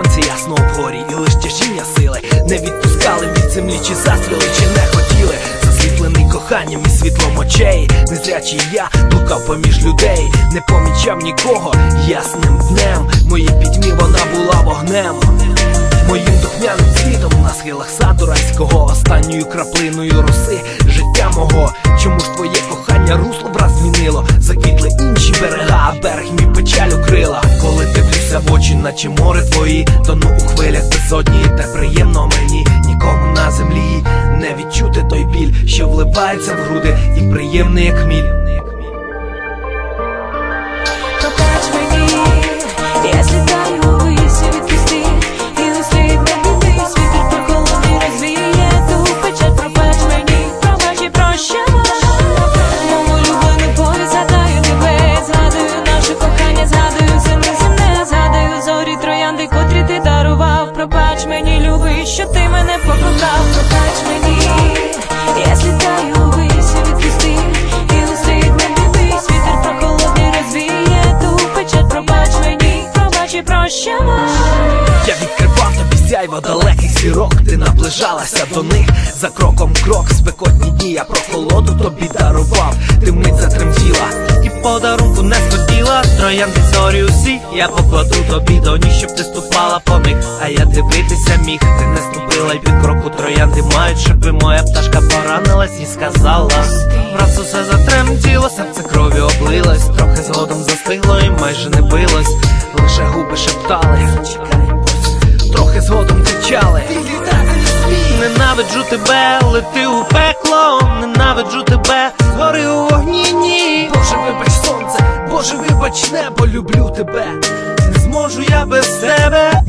сонця ясно вгорі, і лиш тяжіння сили не відпускали від землі, чи застріли, чи не хотіли. Засвітлений коханням і світлом очей, незрячий я блукав поміж людей, не помічав нікого ясним днем. Моїй пітьмі вона була вогнем, моїм духмяним світом на схилах саду райського, останньою краплиною роси життя мого. Чому ж твоє кохання русло враз змінило? Заквітли інші берега, а берег мій печаль укрила. Коли дивлюся в очі, наче море твої, тону у хвилях безодні, і так приємно мені. Нікому на землі не відчути той біль, що вливається в груди і приємний як хміль. Пробач мені, я злітаю ввись, відпусти, і не слід не дивись, вітер прохолодний розвіє ту печаль. Пробач мені, пробач і прощавай, мому улюблену полі згадаю тебе, згадую наше кохання, згадую землю земне, згадаю зорі троянди, котрі ти дарував. Пробач мені, любий, що ти мене покохав. Пробач мені, я злітаю ввись, відпусти, і не слід не дивись, вітер прохолодний розвіє ту печаль. Пробач мені, пробач і прощавай. Я відкривав тобі сяйво далеких зірок, ти наближалася до них за кроком крок. Спекотні дні я прохолоду тобі дарував, ти вмить затремтіла і подарунку не схотіла. Троянди зорі усі я покладу тобі до ніг, щоб ти ступала по них, а я дивитися міг. Ти не ступила й під кроку троянди мають, щоби моя пташка поранилась і сказала. Враз усе затремтіло, серце кров'ю облилось, трохи згодом застигло і майже не билось, лише губи шептали, трохи згодом кричали. Ненавиджу тебе, лети у пекло, ненавиджу тебе, згори у вогні, ні. Боже, вибач сонце, Боже, вибач небо, люблю тебе, не зможу я без тебе.